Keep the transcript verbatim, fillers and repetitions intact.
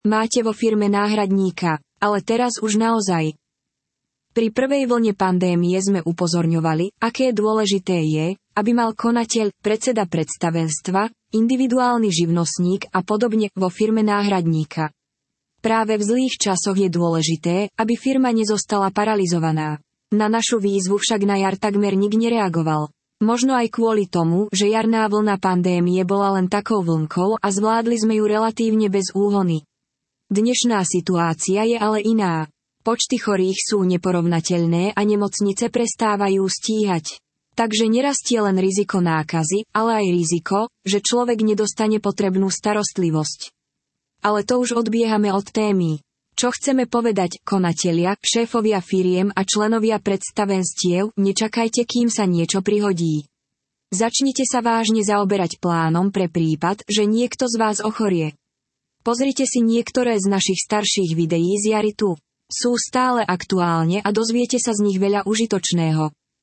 Máte vo firme náhradníka, ale teraz už naozaj. Pri prvej vlne pandémie sme upozorňovali, aké dôležité je, aby mal konateľ, predseda predstavenstva, individuálny živnostník a podobne vo firme náhradníka. Práve v zlých časoch je dôležité, aby firma nezostala paralizovaná. Na našu výzvu však na jar takmer nik nereagoval. Možno aj kvôli tomu, že jarná vlna pandémie bola len takou vlnkou a zvládli sme ju relatívne bez úhony. Dnešná situácia je ale iná. Počty chorých sú neporovnateľné a nemocnice prestávajú stíhať. Takže nerastie len riziko nákazy, ale aj riziko, že človek nedostane potrebnú starostlivosť. Ale to už odbiehame od témy. Čo chceme povedať, konatelia, šéfovia firiem a členovia predstavenstiev, nečakajte, kým sa niečo prihodí. Začnite sa vážne zaoberať plánom pre prípad, že niekto z vás ochorie. Pozrite si niektoré z našich starších videí z jary tu. Sú stále aktuálne a dozviete sa z nich veľa užitočného.